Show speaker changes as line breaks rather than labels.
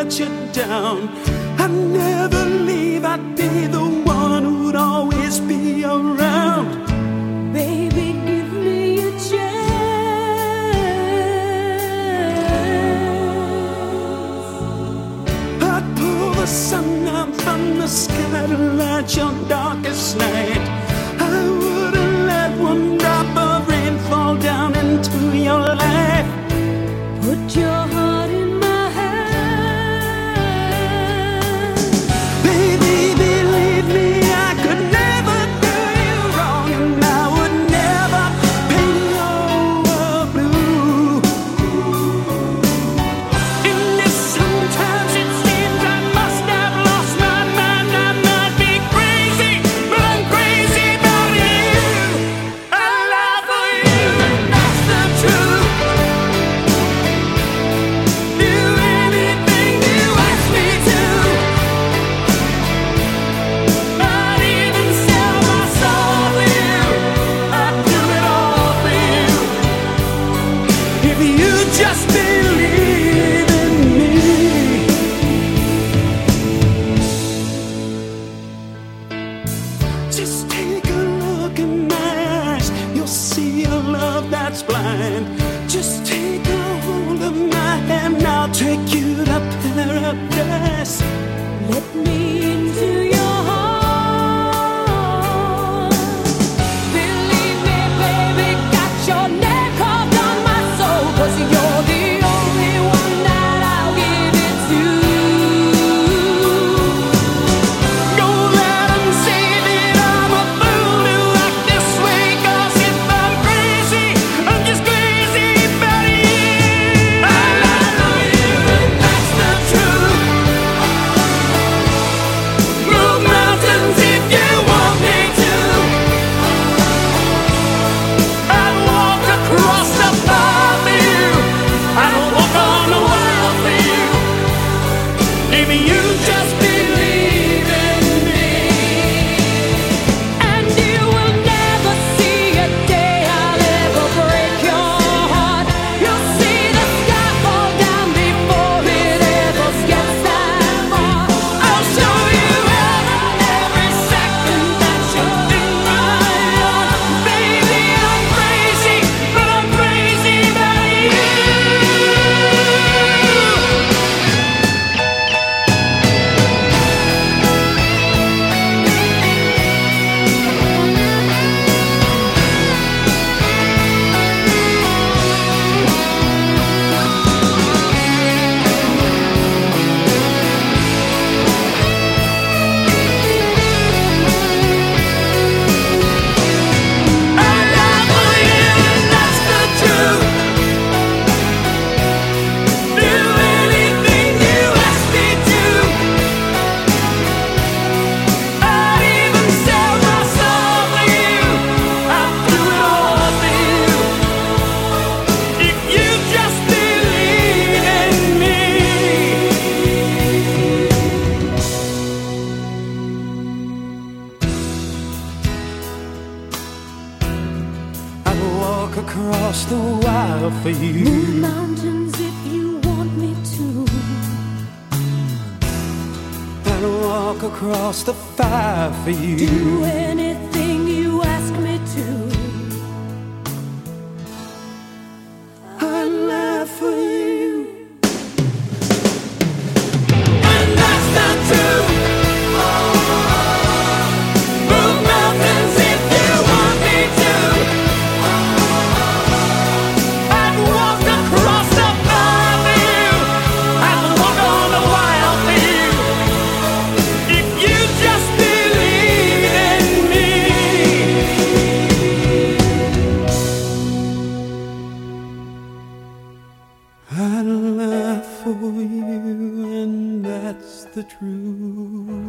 let you down. I'd never leave, I'd be the one who'd always be around.
Baby, give me a chance.
I'd pull the sun out from the sky to light your darkest night. I wouldn't let one drop of rain fall down into your life.
Put your heart in my hand.
Baby, believe me, I could never do you wrong, and I would never paint your world blue. And if sometimes it seems I must have lost my mind, I might be crazy, but I'm crazy about you. I lie for you, and that's the truth. Do anything you ask me to. I'd even sell my soul for you. I'd do it all for you. If you just believe in me. Just take a look in my eyes. You'll see a love that's blind. Just take a hold of my hand. I'll take you to paradise.
Let me into your heart. Believe me, baby, got your name carved on my soul. 'Cause you're the only one that I'll give it to.
Don't let 'em say that I'm a fool to act this way. 'Cause if I'm crazy, I'm just crazy about you. I love you, and that's the truth. Move mountains if you want me to. I'd walk across the fire for you. I'd walk on the wild for you. If you just believe in me.
And you will never see a day I'll ever break your heart. You'll see the sky fall down before it ever gets that far.
I'll show you every second that you're in my heart. Baby, I'm crazy, but I'm crazy about you. I love for you, and that's the truth. Do anything you ask me to. I'd even sell my soul for you. I'd do it all for you. If you just believe in me. I'd walk across the wild for you.
Move mountains if you want me to.
I'd walk across the fire for you.
Do anything you ask me to.
I'd laugh for you. And that's the truth. Move mountains if you want me to. I'd walk across the fire for you. I'd walk on the wild for you. If you just believe in me. I'd laugh for you, and that's the truth.